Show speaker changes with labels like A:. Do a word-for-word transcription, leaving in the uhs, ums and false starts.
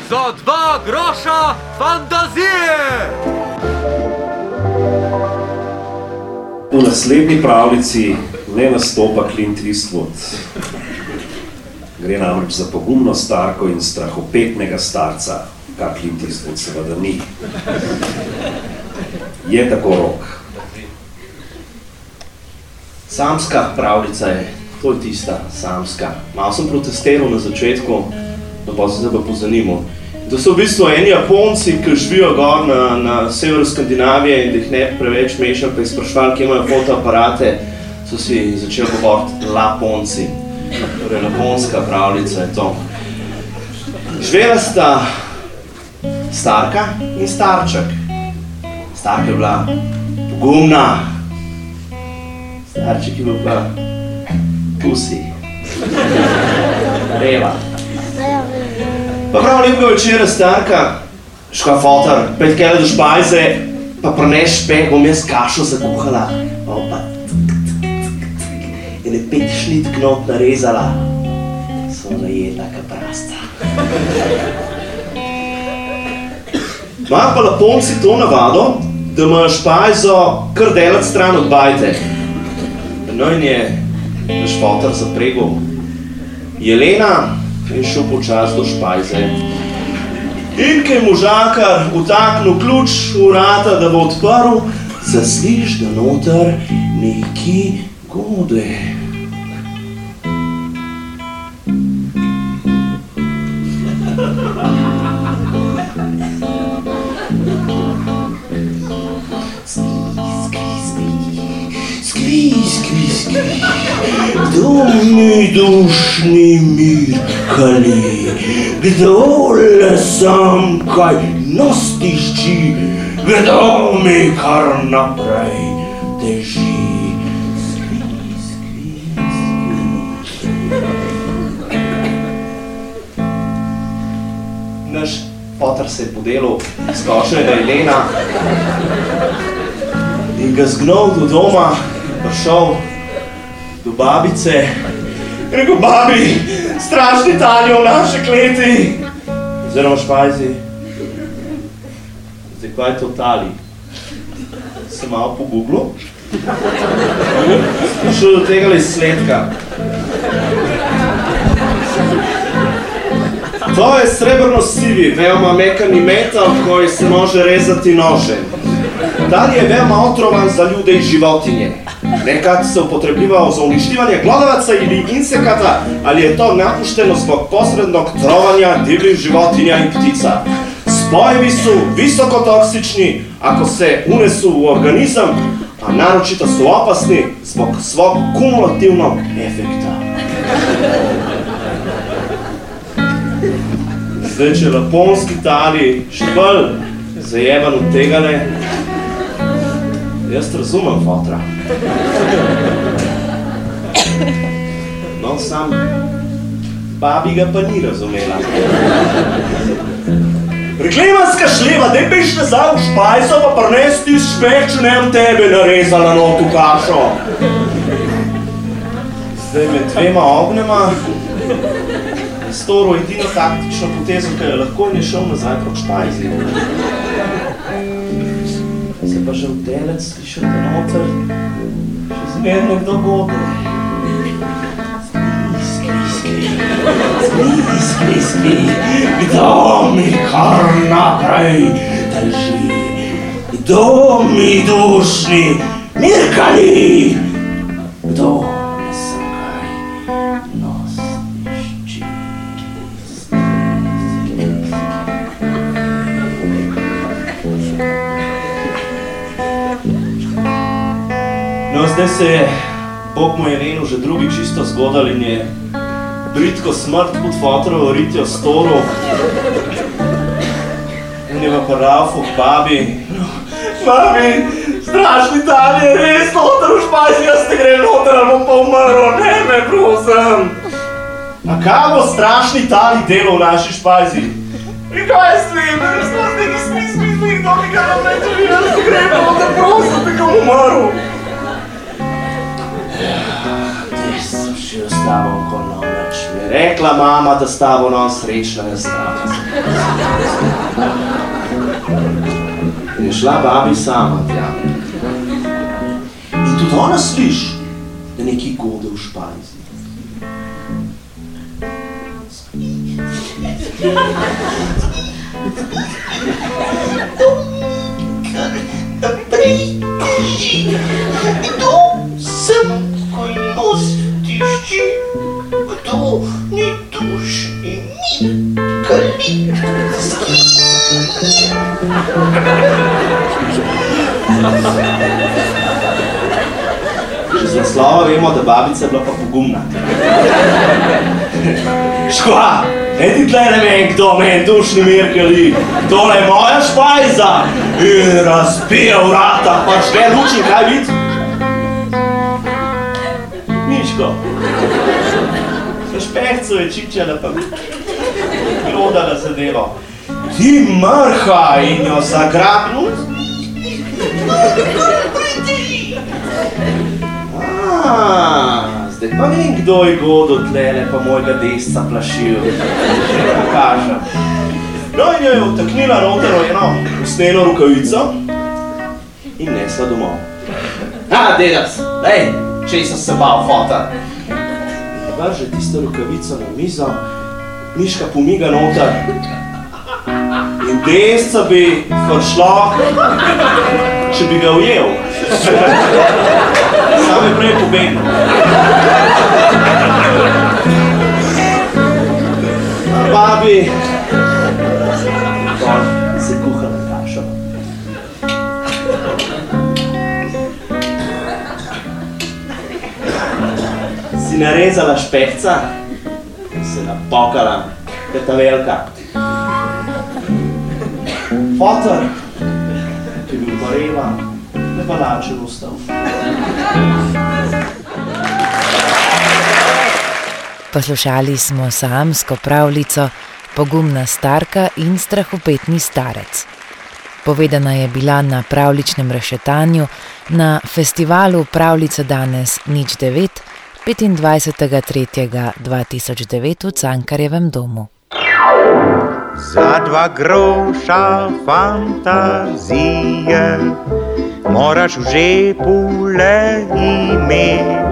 A: Za dva groša fantazije!
B: V naslednji pravljici ne nastopa Clint Eastwood. Gre namreč za pogumno starko in strahopetnega starca, kar Clint Eastwood seveda ni. Je tako Rok.
C: Samska pravljica je, to je tista, samska. Malo sem protestiral na začetku, no pa sem se pa pozanimal. To so v bistvu eni Japonci, ki živijo gor na, na severu Skandinavije in da jih ne preveč mešam, pa jih sprašvali, kje imajo fotoaparate, so si začeli govoriti Laponci. Torej, laponska pravljica je to. Živela sta starka in starček. Starka je bila pogumna, starček je bil pa pusi. Reva. Pa prav lepega večera, starka, ška fotar, pet kele do špajze, pa praneš špek, bom jaz kašo zakuhala. Opa, in je pet šnit knot narezala, so najedla kaprasta. Imajo pa Laponci to navado, da imajo špajzo kar delat stran od bajte. No in je naš fotar zapregel jelena, in šel počas do špajze. In kaj možakar vtaknil ključ v vrata, da bo odprl, zasliš, da noter neki gode. Skri, skri, skri, kdo mi dušni mirkali, kdo le sam kaj nos tišči, kdo mi kar naprej teži. Skri, skri, skri. Naš fotar se je podelil s košenega jelena in ga zgnal do doma, prišel do babice in rekel, babi, strašni talijo v naše kleti, oziroma špajzi. Zdaj, kaj je to tali? Sem malo pogooglil. Prišel do tega izsledka. To je srebrno-sivi, veoma mekani metal, koji se može rezati nožem. Tali je veoma otrovan za ljude i životinje. Nekad se upotrebljivao za uništivanje glodavaca ili insekata, ali je to napušteno zbog posrednog trovanja divljih životinja i ptica. Spojevi su visoko toksični ako se unesu u organizam, a naročito su opasni zbog svog kumulativnog efekta. Zdaj, če laponski tali še bolj zajeban od tegale, jaz razumem fotra. No, sam babi ga pa ni razumela. Preklemanska šleva, daj peš nazaj v špajzo, pa prnesti špek, če nem tebe narezala not v kašo. Zdaj med dvema ognema je storil edino taktično potezo, ki je lahko in je šel nazaj proti špajzi. Se pa že v telec slišal, da noter še zmer nekdo gode. Skri, skri, skri, skri, skri, kdo mi kar naprej drži, kdo mi dušni mirkali, kdo ne sem kaj nos tišči. No, zdaj se je Bog mu Jelenu že drugi čisto zgodal in je britko smrt pod fotrovo ritjo storil. In je pa Ralfu k babi. Babi, strašni tali je res noter v špajzi, jaz te gre noter, ali bom pa umrl, ne me, prosim. A kaj bo strašni tali delal v naši špajzi? In kaj je slim, res to z neki smisli, slim, kdo mi ga naprej čeli, jaz te gre noter, prosim, te ga umrl. Gdje sam šel s tamo ko noč, mi rekla mama, da s tabo no srečna je strana. In je šla babi sama tja. In tudi ona sliši, da neki gode v špajzi.
D: Kar naprej teži, kdo sem, ko nos tišči, kdo ni duš in ni kalitski.
C: Že z naslova vemo, da babica je bila pa pogumna. Škoda, ne ti tle ne vem, kdo meni dušni mir kali. Tole je moja špajza. In razbije vrata, pa šle luči, kaj vid? Miško. Na špehcu je čičala pa glodala zadevo. Ti mrha in jo zagrabnut? Aaaa, zdaj pa vem, kdo je godo tlele pa mojega desca plašil. Že pokažem. No in jo je vtaknila noter v eno usnjeno rukavico in nesla domov. A, dedas, lej, česa se bal, fota. Vrže tisto rukavico na mizo, Miška pomiga noter in desca bi prišlo, če bi ga ujel. Sam je prej pobegnil. Babi se kuhala kašo. Si narezala špehca, se napokala, peta velika. Fotor, ki bi uparela, ne pa lačen ustal.
E: Poslušali smo saamsko pravljico Pogumna starka in strahopetni starec. Povedana je bila na pravljičnem rešetanju na festivalu Pravljice danes nič devet petindvajsetega tretjega dva tisoč devet v Cankarjevem domu.
F: Za dva groša fantazije moraš v žepu le imeti.